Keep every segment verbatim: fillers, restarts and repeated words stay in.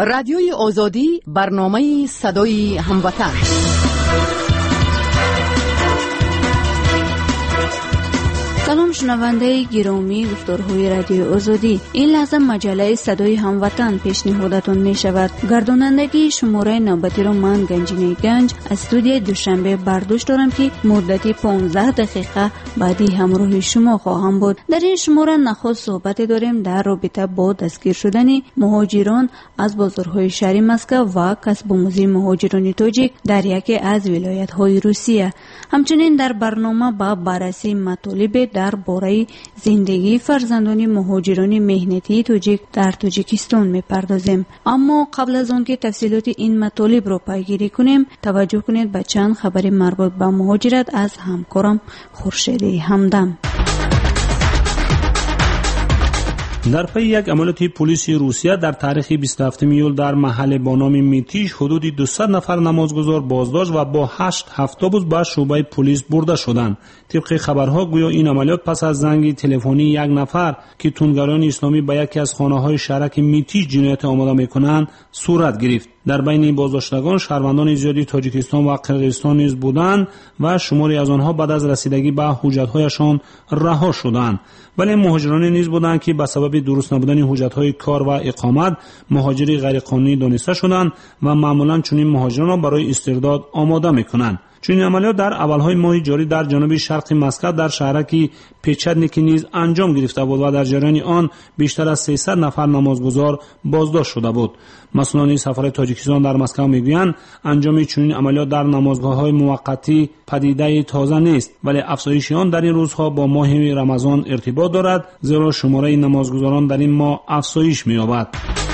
رادیوی آزادی، برنامه صدای هموطن. سلام شنونده گرامی گفتارهای رادیو آزادی. این لحظه مجله صدای هموطن پیشنهادتون می شود. گردانندگی شماره نوبتی را من گنجینه گنج از استودیو دوشنبه برداشت دارم که مدتی پانزده دقیقه بعدی همراه شما خواهم بود. در این شماره نخست صحبت داریم در رابطه با دستگیر شدن مهاجران از بازارهای شهری مسکو و کسب آموزی مهاجران تاجیک در یکی از ولایت‌های روسیه. همچنین در برنامه با بررسی مطالب در باره زندگی فرزندان مهاجران مهنتی تاجیک در تاجیکستان میپردازیم. اما قبل از آن که تفصیلات این مطالب را پیگیری کنیم، توجه کنید به چند خبر مربوط به مهاجرت از همکارم خورشید همدم. در پی یک عملیات پلیس روسیه در تاریخ بیست و هفتم ایول در محل با نام میتیش حدود دویست نفر نمازگزار بازداشت و با هشت اتوبوس به شعبه پلیس برده شدند. طبق خبرها گویا این عملیات پس از زنگ تلفنی یک نفر که تندگران اسلامی به یکی از خانه‌های شهرک میتیش جنایت آماده می‌کنند صورت گرفت. در بین این بازداشتگان شهروندان زیادی تاجیکستان و قرقیزستان نیز بودند و شماری از آنها بعد از رسیدگی به حجت‌هایشان رها شدند. ولی مهاجران نیز بودند که به سبب درست نبودن حجت‌های کار و اقامت مهاجری غیرقانونی دانسته شدند و معمولاً چنین مهاجران را برای استرداد آماده می‌کنند. چون این عملیات در اولهای ماه جاری در جنوب شرق مسکو در شهرک پیچدنیکی نیز انجام گرفته بود و در جریان آن بیشتر از سیصد نفر نمازگزار بازداشت شده بود. مسئولان سفارت تاجیکستان در مسکو میگویند انجام چنین عملیات در نمازگاه‌های موقتی پدیده تازه نیست، ولی افزایش آن در این روزها با ماه رمضان ارتباط دارد، زیرا شماره نمازگزاران در این ماه افزایش می‌یابد.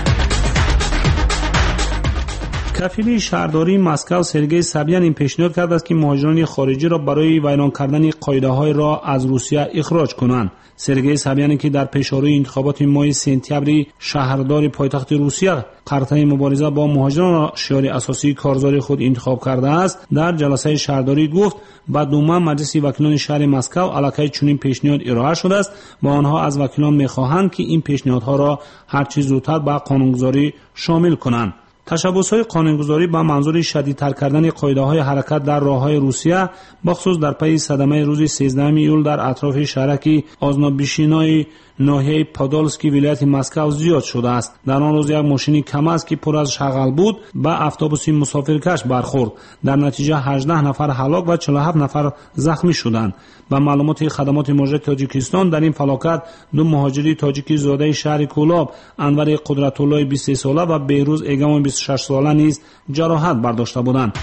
کفیل شهرداری مسکو سرگئی سابیان این پیشنهاد کرده است که مهاجران خارجی را برای ویران کردن قاعده‌های را از روسیه اخراج کنند. سرگئی سابیانی که در پیش‌روی انتخابات ماه سپتامبر شهردار پایتخت روسیه قرطه مبارزه با مهاجران را شعار اساسی کارزار خود انتخاب کرده است، در جلسه شهرداری گفت با دوم مجلس وکیلان شهر مسکو علاقه چنین پیشنهاد ارائه شده است و آنها از وکیلان می‌خواهند که این پیشنهادها را هر چه زودتر به قانونگذاری شامل کنند. تشبث‌های قانونگذاری با منظور شدیدتر کردن قاعده‌های حرکت در راه‌های روسیه بخصوص در پی صدمه روز سیزدهم ایول در اطراف شهرک آزنابیشینای ناحیه پادولسکی ولایت مسکو زیاد شده است. در آن روز یک ماشین کماز که پر از شغل بود به اتوبوس مسافرکش برخورد. در نتیجه هجده نفر هلاک و چهل و هفت نفر زخمی شدند. با معلومات خدمات مهاجرت تاجیکستان در این فلاکت دو مهاجری تاجیکی زاده شهر کولاب، انور قدرت‌الله بیست و سه ساله و بهروز ایگام بیست و شش ساله نیز جراحت برداشته بودند.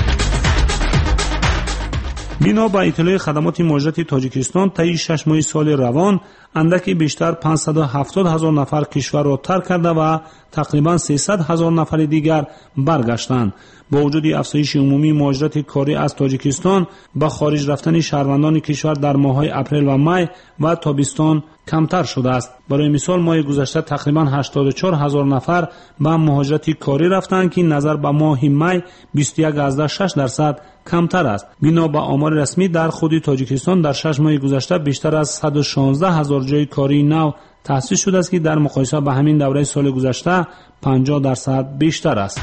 بنا به اطلاع خدمات مهاجرت تاجیکستان طی شش ماه سال روان اندکی بیشتر پانصد و هفتاد هزار نفر کشور را ترک کرده و تقریبا سیصد هزار نفر دیگر برگشتند. با وجود افزایش عمومی مهاجرت کاری از تاجیکستان با خارج رفتن شهروندان کشور در ماه‌های اپریل و می و تابستان کمتر شده است. برای مثال ماه گذشته تقریبا هشتاد و چهار هزار نفر به مهاجرت کاری رفتند که نظر به ماه می بیست و یک ازده شش درصد کمتر است. بنا به آمار رسمی در خود تاجیکستان در شش ماه گذشته بیشتر از صد و شانزده هزار جای کاری نو تأسیس شده است که در مقایسه با همین دوره سال گذشته پنجاه درصد بیشتر است.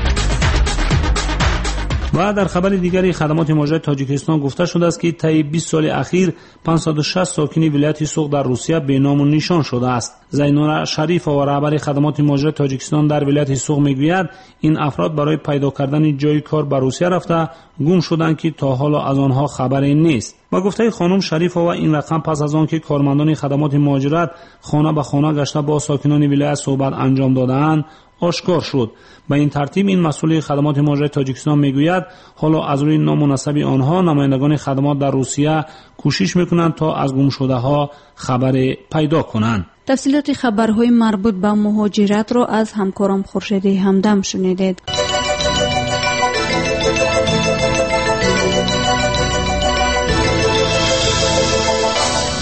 و در خبر دیگری خدمات مهاجرت تاجیکستان گفته شده است که طی بیست سال اخیر پانصد و شش ساکن ولایت سوق در روسیه به نام و نشان شده است. زینور شریف و رهبر خدمات مهاجرت تاجیکستان در ولایت سوق میگوید این افراد برای پیدا کردن جای کار به روسیه رفته گم شدند که تا حالا از آنها خبری نیست. با گفته خانم شریف و این رقم پس از آن که کارمندان خدمات مهاجرت خانه به خانه گشته با ساکنان ولایت صحبت انجام دادند آشکار شد. به این ترتیب این مسئول خدمات مهاجرت تاجیکستان میگوید حالا از روی نامناسب آنها نمایندگان خدمات در روسیه کوشش میکنند تا از گم شده ها خبر پیدا کنند. تفصیلات خبرهای مربوط به مهاجرت را از همکارم خورشید همدم شنیدید. شما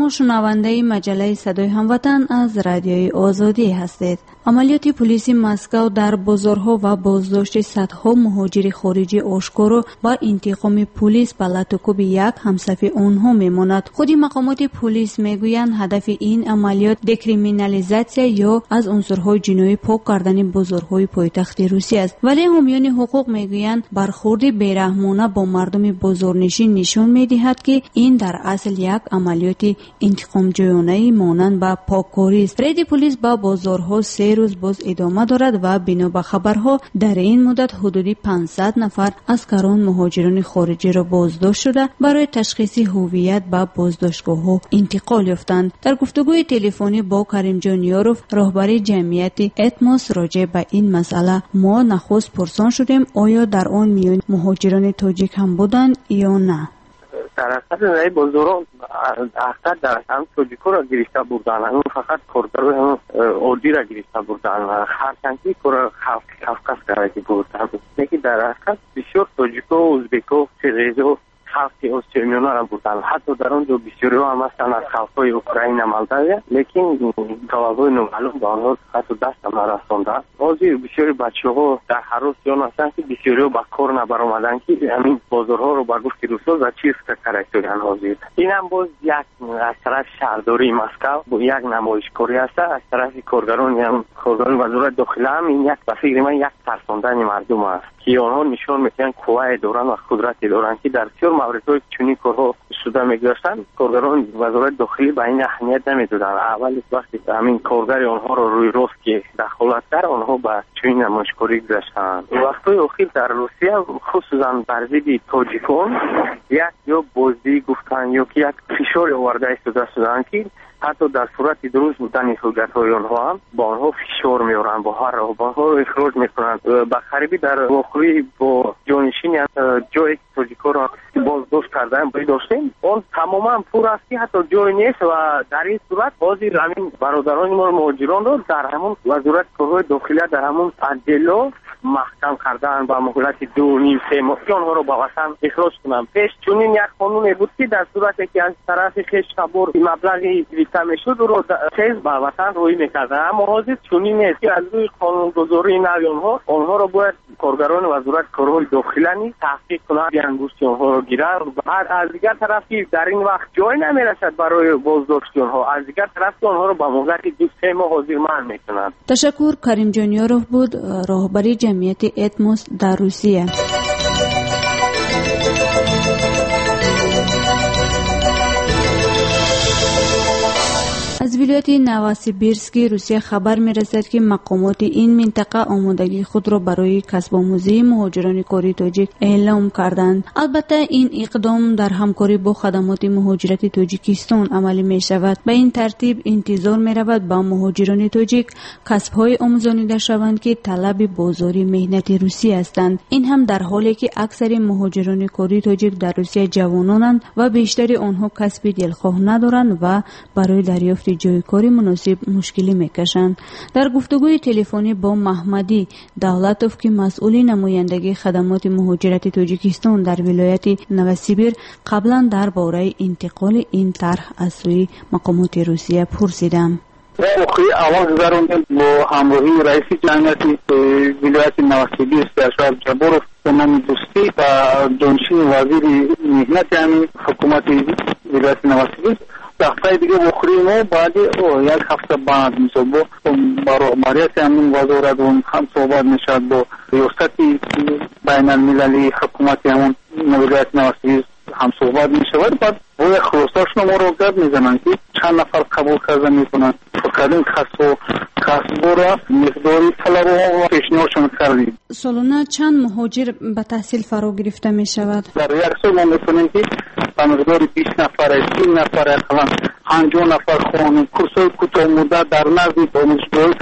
شما شنونده مجله صدای هموطن از رادیوی آزادی هستید. عملیات پلیس مسکو در بازارها و بازداشت صدها مهاجر خارجی آشکارا با انتقام پلیس به لطوکوب یک همصف آنها میماند. خودی مقامات پلیس میگویند هدف این عملیات دکریمینالیزاسیا یا از عنصرهای جنایی پاک کردن بازارهای پایتخت روسیه است، ولی حامیان حقوق میگویند برخورد بیرحمانه با مردم بازارنشین نشون میدهد که این در اصل یک عملیات انتقام جویانه مانند به پاککاری است. رید پلیس با بازارها سه روز باز ادامه دارد و بنا به خبرها در این مدت حدودی پانصد نفر از کران مهاجران خارجی را بازداشت شده برای تشخیص هویت به بازداشتگاه‌ها انتقال یافتند. در گفتگوی تلفنی با کریم جان یاروف رهبر جمعیت اتموس راجع به این مسئله ما نخست پرسان شدیم آیا در آن میان مهاجران تاجیک هم بودند یا نه. در اصل بازاران اکثر در هم تاجیک‌ها را گرفته بودند، اون فقط کارگران عادی را گرفته بودند، هرچند کار کافکاس کاری بودند. لیکن در اصل بسیار تاجیک‌ها، ازبک‌ها، قرغیزها خلقی از چرمیانا را بودند. حتی در آنجا بسیاری هم هستند از خلق‌های اوکراین مالداوی، لیکن جوابای نامعلوم به آنها حتی دست هم نرساندند. بعضی بسیاری بچه‌ها در حراس جان هستند که بسیاری با کار نبرآمدند که همین بازارها رو بر گفت روسا و چیز کاراکتریان حاضر. این هم باز یک از طرف شهرداری مسکو با یک نمایشکاری است، از طرف کارگران هم کارگران وزارت داخله هم این یک بفکر من یک ترساندن مردم است که آنها نشان میدن قوت دارن و قدرت دارن که در بسیار موردهای چنین کارها شده میگذاشتن. کارگران وزارت داخلی به این اهمیت نمیدادن. اول وقتی همین کارگر آنها رو روی راست که دخالت کرد آنها به چنین نمایشکاری گذاشتن. وقتهای اخیر در روسیه خصوصا بر ضد تاجیکان یک یا بازی گفتن یا که یک فشار آورده است شدن که حتی در صورت درست بودن حجت‌های آنها هم با آنها فشار میارن، با هر راه با آنها رو اخراج میکنن. به خریبی در واقعی با جانشین جایی که تاجیک‌ها را بازداشت کردن باید داشتیم اون تماما پر است که حتی جای نیست و در این صورت بازی همین برادران ما مهاجران رو در همون وزارت کارهای داخلی در همون عدلا محکم کردن با مهلت دو نیم سه ماه که آنها رو با وطن اخراج کنن. پیش چنین یک قانون بود که در صورتی که از طرف خیش خبر مبلغی گرفته میشد رو تیز با وطن روی میکردن، اما حاضر چنین نیست که از روی قانون گذاری نوی آنها آنها رو باید کارگران وزارت کارهای داخلی نیز تحقیق کنند، انگشت آنها رو گیرند. از دیگر طرفی در این وقت جای نمیرسد برای بازداشت آنها، از دیگر طرف آنها رو با مهلت دو سه ماه حاضر من میکنند. تشکر. کریم جان یاروف بود، راهبر جمعیت اتموس در روسیه. از ولایت نواسیبیرسک روسیه خبر می‌رسد که مقامات این منطقه آمادگی خود را برای کسب آموزی مهاجران کاری تاجیک اعلام کردند. البته این اقدام در همکاری با خدمات مهاجرت تاجیکستان عملی می‌شود. به این ترتیب انتظار می‌رود با مهاجران تاجیک کسب‌های آموزانیده شوند که طلب بازاری مهنت روسیه هستند. این هم در حالی که اکثر مهاجران کاری تاجیک در روسیه جوانانند و بیشتر آنها کسب دلخواه ندارند و برای دریافت جای کاری مناسب مشکلی میکشند. در گفتگوی تلفنی با محمدی دولتوف که مسئول نمایندگی خدمات مهاجرت تاجیکستان در ولایت نوسیبیر قبلا درباره انتقال این طرح از سوی مقامات روسیه پرسیدم. واقعی آواز گذاروندیم با همراهی رئیس جمعیت ولایت نوسیبیر سرشار جبروف به نام دوستی و جانشین وزیر مهنت یعنی حکومت ولایت نوسیبیر دفتر دیگه بخوریم و بعد یک هفته بعد میشه با برایت همین وزارت هم صحبت میشد با ریاست بین المللی حکومت همون ولایت نوسیبیر هم صحبت میشود. بعد روی خلاصه‌شون ما رو گرد میزنن که چند نفر قبول کرده میکنن. فقط این کسب و کسب را مقداری طلب و پیشنهادشون کردیم. سالانه چند مهاجر به تحصیل فرا گرفته میشود؟ در یک سال ما میکنیم که به مقداری بیست نفر، سی نفر، پنجاه نفر خانم کورس‌های کوتاه مدت در نزد دانشگاه تشخیص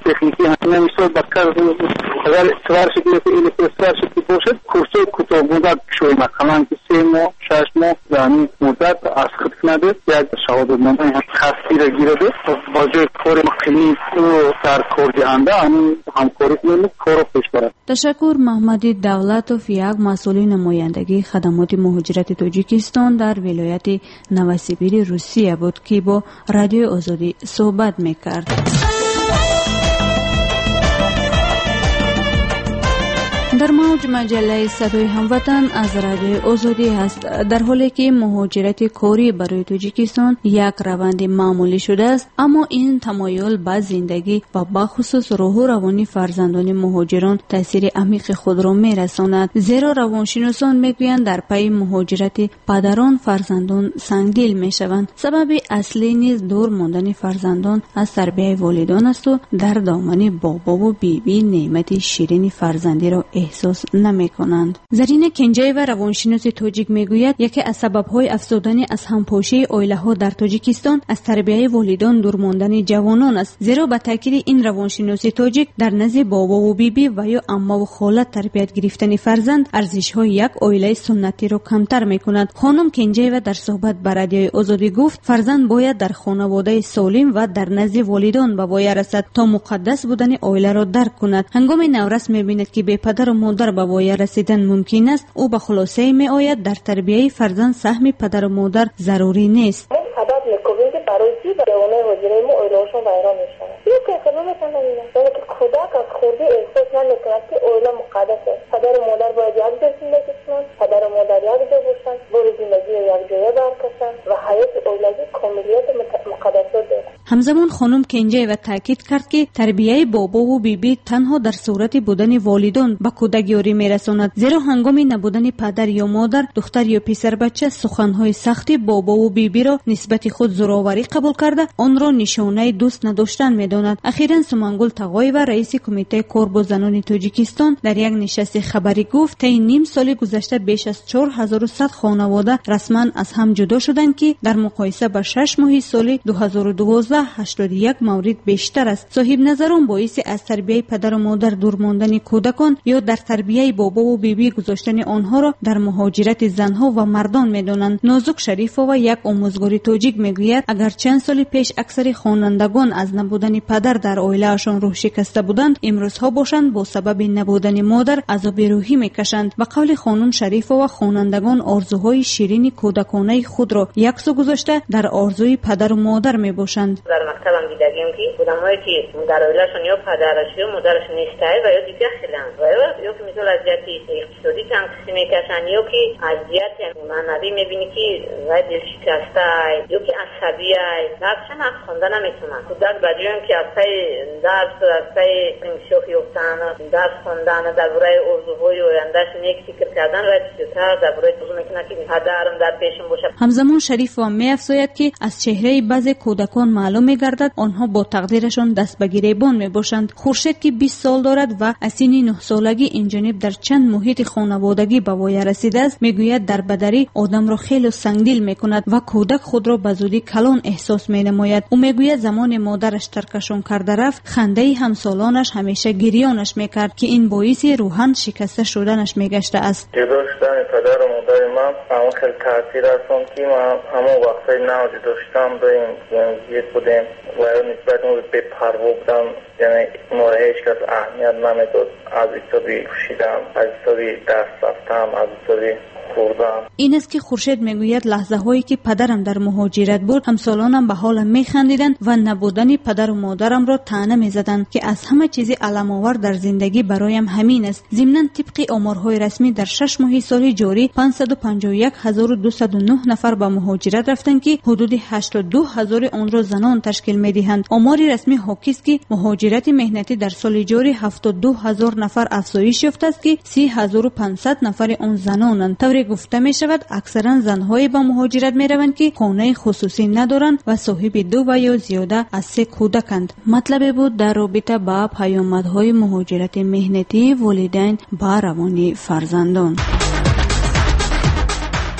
تکنیکی همین مثال بکر اگر استوار شکلی که استوار شکلی باشد کورسای کوتاه مدت شوی مثلا که سه ماه شش ماه یعنی مدت از خود کنده یک شهادتنامه خاصی را گیرده با جای کار مخنی و در کار دهنده همین همکاری کنید کار پیش برد. تشکر. محمدی دولتوف یک مسئول نمایندگی خدمات مهاجرت تاجیکستان در ولایت نوسیبیر روسیه بود که با رادیو آزادی صحبت میکرد. در موج مجله صدای هموطن از رادیو آزادی هست. در حالی که مهاجرت کاری برای تاجیکستان یک روند معمولی شده است، اما این تمایل به زندگی و بخصوص روح و روانی فرزندان مهاجران تاثیر عمیق خود را میرساند. زیرا روانشناسان میگویند در پی مهاجرت پدران فرزندان سنگدل میشوند. سبب اصلی نیز دور ماندن فرزندان از تربیت والدان است و در دامن بابا و بیبی نعمت شیرین فرزندی را احساس نمی کنند. زرین کنجای و روانشناس تاجیک میگوید یکی از سبب‌های افزودن از همپاشی عائله‌ها در تاجیکستان از تربیت والدان دور ماندن جوانان است. زیرا به تاکید این روانشناس تاجیک در نزد بابا و بیبی و یا عمه و خاله تربیت گرفتن فرزند ارزش‌های یک عائله سنتی را کمتر می‌کند. خانم کنجای و در صحبت با رادیو آزادی گفت فرزند باید در خانواده سالم و در نزد والدان به وای رسد تا مقدس بودن عائله را درک کند. هنگام نورس می‌بیند که به پدر و مادر به وای رسیدن ممکن است، او به خلاصه می آید در تربیت فرزند سهم پدر و مادر ضروری نیست. سبب میکنیم که برای چی برای وجیره ما اویلاشون ویران میشن. یه که خیلی میکنم اینه یعنی که کودک از خوردی احساس نمیکند که اویلا مقدسه. پدر و مادر باید یک جای زندگی کنند، پدر و مادر یک جای باشند، برای زندگی یک جای برکشند و حیات اویلگی کاملیت مقدسات دارد. همزمان خانم کنجای و تاکید کرد که تربیت بابا و بیبی تنها در صورت بودن والدان به کودک یاری میرساند. زیرا هنگام نبودن پدر یا مادر دختر یا پسر بچه سخنهای سختی بابا و بیبی را نسبت خود زورآوری قبول کرده آن را نشانه دوست نداشتن میداند. اخیراً سمنگل تقای و رئیس کمیته کار با زنان تاجیکستان در یک نشست خبری گفت طی نیم سال گذشته بیش از چهار هزار و صد خانواده رسما از هم جدا شدند که در مقایسه با شش ماه سال دو هزار و دوازده هشتاد و یک مورد بیشتر است. صاحب نظران باعث از تربیت پدر و مادر دور ماندن کودکان یا در تربیت بابا و بیبی گذاشتن آنها را در مهاجرت زنها و مردان میدانند. نازک شریفова یک آموزگار تاجیک میگوید اگر چند سال پیش اکثر خوانندگان از نبودن پدر در عائله‌شان روح شکسته بودند، امروزها باشند با سبب نبودن مادر عذاب روحی میکشند. به قول خانم شریفova خوانندگان آرزوهای شیرین کودکانه خود را یکسو گذاشته در آرزوی پدر و مادر میباشند. در مکتبم دیدیم که بودمایی که در عائله‌شون یا پدرش یا مادرش نیسته و یا دیگه خیلن و یا که مثلا اذیت اقتصادی تنقسی میکشن یا که اذیت معنوی میبینی که وای دل شکسته یا که عصبی درسشون از خوندن نمیتونن. کودک بدیون که از پای درس از پای انشاخ یافتن درس خوندن درباره آرزوهای آیندهش نیک فکر کردن و بیشتر درباره تو میکنه که پدرم در پیشم باشه. همزمان شریف و میافزاید که از چهره بعضی کودکان معلوم میگردد آنها با تقدیرشان دست به گریبان میباشند. خورشید که بیست سال دارد و از سن نه سالگی این جانب در چند محیط خانوادگی به وای رسیده است، میگوید در بدری آدم را خیلی سنگدل میکند و کودک خود را به زودی کلان احساس مینماید. او میگوید زمان مادرش ترکشان کرده رفت، خنده همسالانش همیشه گریانش میکرد که این باعث روحاً شکسته شدنش میگشته است. جدا شدن پدر و مادر من اما خیلی تاثیر رسوند که من همون وقتی نوجه داشتم به این زندگی بودیم و نسبت اون به پروا بودم، یعنی ما هیچ کس اهمیت نمیداد. از ایتابی پوشیدم، از ایتابی دست رفتم، از ایتابی خوردم. این است که خورشید میگوید لحظه هایی که پدرم در مهاجرت بود همسالانم به حالم میخندیدند و نبودن پدر و مادرم را طعنه میزدند که از همه چیزی علم آور در زندگی برایم همین است. ضمناً طبق آمارهای رسمی در شش ماه سال جاری پانصد و پنجاه و یک هزار و دویست و نه نفر به مهاجرت رفتند که حدود هشتاد و دو هزار آن را زنان تشکیل میدهند. آمار رسمی حاکی است که مهاجرت مهنتی در سال جاری هفتاد و دو هزار نفر افزایش یافته است که سی هزار و پانصد نفر آن زنانند. طوری گفته می شود اکثرا زنهای با مهاجرت می روند که خانه خصوصی ندارند و صاحب دو و یا زیاده از سه کودکند. مطلب بود در رابطه با پیامدهای مهاجرت مهنتی والدین با روانی فرزندان.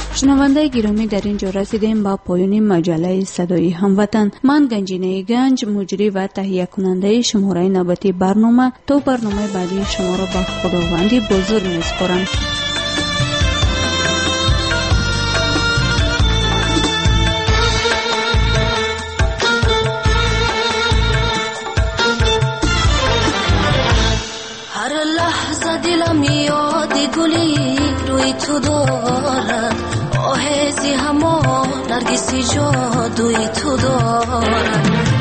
شنونده گرامی، در اینجا رسیدیم با پایان مجله صدای هموطن. من گنجینه گنج، مجری و تهیه کننده شماره نوبتی برنامه، تا برنامه بعدی شما را به خداوندی بزرگ میسپارم. هر لحظه دلم یاد گلی روی تو دارد، آه زی همان نرگسی جادوی تو دارد.